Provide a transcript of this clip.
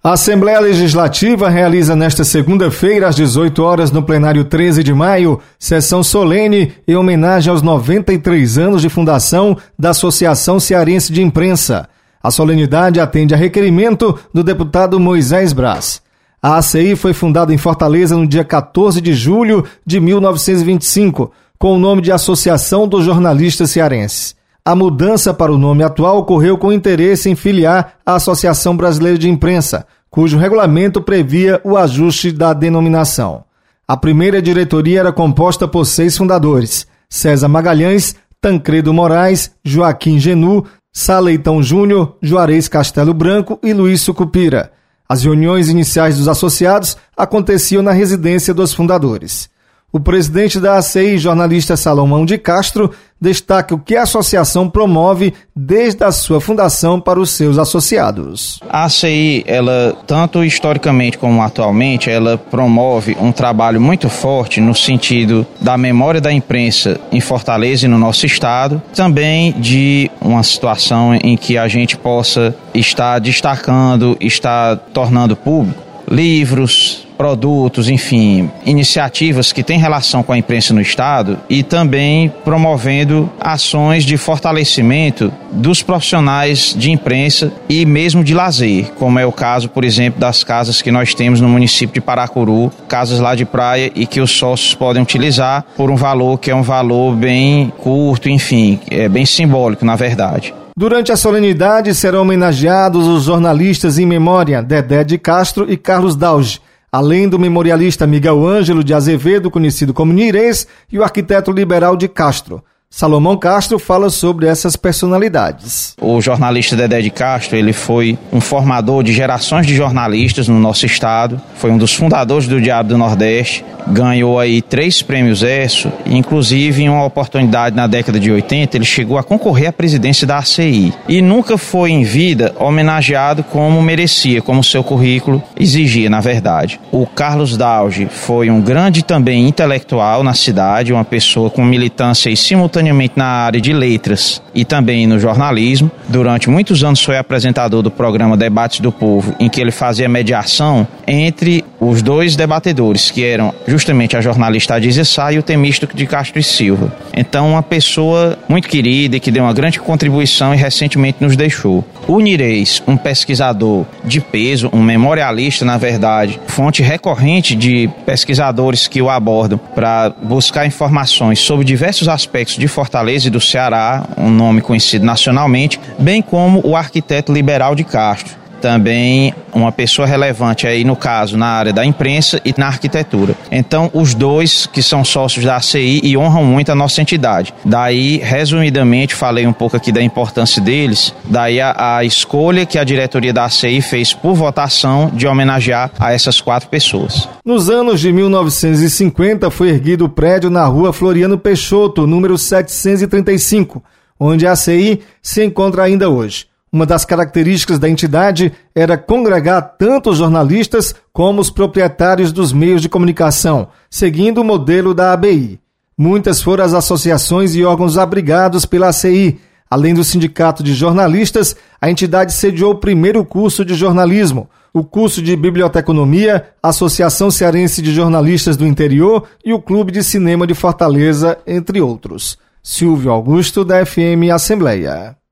A Assembleia Legislativa realiza nesta segunda-feira, às 18 horas, no plenário 13 de maio, sessão solene em homenagem aos 93 anos de fundação da Associação Cearense de Imprensa. A solenidade atende a requerimento do deputado Moisés Braz. A ACI foi fundada em Fortaleza no dia 14 de julho de 1925, com o nome de Associação dos Jornalistas Cearenses. A mudança para o nome atual ocorreu com interesse em filiar a Associação Brasileira de Imprensa, cujo regulamento previa o ajuste da denominação. A primeira diretoria era composta por 6 fundadores: César Magalhães, Tancredo Moraes, Joaquim Genu, Sá Leitão Júnior, Juarez Castelo Branco e Luiz Sucupira. As reuniões iniciais dos associados aconteciam na residência dos fundadores. O presidente da ACI, jornalista Salomão de Castro, destaca o que a associação promove desde a sua fundação para os seus associados. A ACI, ela, tanto historicamente como atualmente, ela promove um trabalho muito forte no sentido da memória da imprensa em Fortaleza e no nosso estado, também de uma situação em que a gente possa estar destacando, estar tornando público livros, produtos, enfim, iniciativas que têm relação com a imprensa no estado e também promovendo ações de fortalecimento dos profissionais de imprensa e mesmo de lazer, como é o caso, por exemplo, das casas que nós temos no município de Paracuru, casas lá de praia e que os sócios podem utilizar por um valor que é um valor bem curto, enfim, é bem simbólico, na verdade. Durante a solenidade serão homenageados os jornalistas em memória Dedé de Castro e Carlos Dauge, além do memorialista Miguel Ângelo de Azevedo, conhecido como Nirês, e o arquiteto liberal de Castro. Salomão Castro fala sobre essas personalidades. O jornalista Dedé de Castro, ele foi um formador de gerações de jornalistas no nosso estado, foi um dos fundadores do Diário do Nordeste, ganhou aí 3 prêmios ESSO, inclusive em uma oportunidade na década de 80, ele chegou a concorrer à presidência da ACI e nunca foi em vida homenageado como merecia, como seu currículo exigia, na verdade. O Carlos Dauge foi um grande também intelectual na cidade, uma pessoa com militância e simultaneamente na área de letras e também no jornalismo. Durante muitos anos foi apresentador do programa Debates do Povo, em que ele fazia mediação entre os 2 debatedores, que eram justamente a jornalista Adízia Sá e o Temístoco de Castro e Silva. Então, uma pessoa muito querida e que deu uma grande contribuição e recentemente nos deixou. O Nirês, um pesquisador de peso, um memorialista, na verdade, fonte recorrente de pesquisadores que o abordam para buscar informações sobre diversos aspectos de Fortaleza e do Ceará, um nome conhecido nacionalmente, bem como o arquiteto liberal de Castro. Também uma pessoa relevante aí, no caso, na área da imprensa e na arquitetura. Então, os 2 que são sócios da ACI e honram muito a nossa entidade. Daí, resumidamente, falei um pouco aqui da importância deles, daí a escolha que a diretoria da ACI fez por votação de homenagear a essas 4 pessoas. Nos anos de 1950, foi erguido o prédio na rua Floriano Peixoto, número 735, onde a ACI se encontra ainda hoje. Uma das características da entidade era congregar tanto os jornalistas como os proprietários dos meios de comunicação, seguindo o modelo da ABI. Muitas foram as associações e órgãos abrigados pela ACI. Além do Sindicato de Jornalistas, a entidade sediou o primeiro curso de jornalismo, o curso de Biblioteconomia, a Associação Cearense de Jornalistas do Interior e o Clube de Cinema de Fortaleza, entre outros. Silvio Augusto, da FM Assembleia.